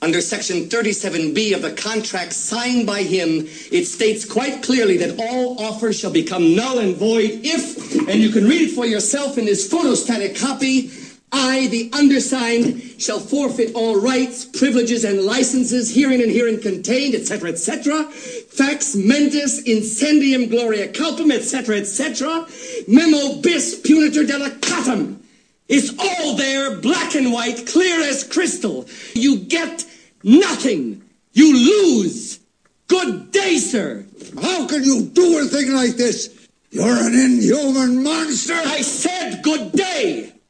Under Section 37B of the contract signed by him, it states quite clearly that all offers shall become null and void if, and you can read it for yourself in this photostatic copy, I, the undersigned, shall forfeit all rights, privileges, and licenses herein and herein contained, etc., etc., fax mentis incendium gloria culpum, etc., etc., memo bis punitor delicatum. It's all there, black and white, clear as crystal. You get nothing. You lose. Good day, sir. How can you do a thing like this? You're an inhuman monster. I said good day.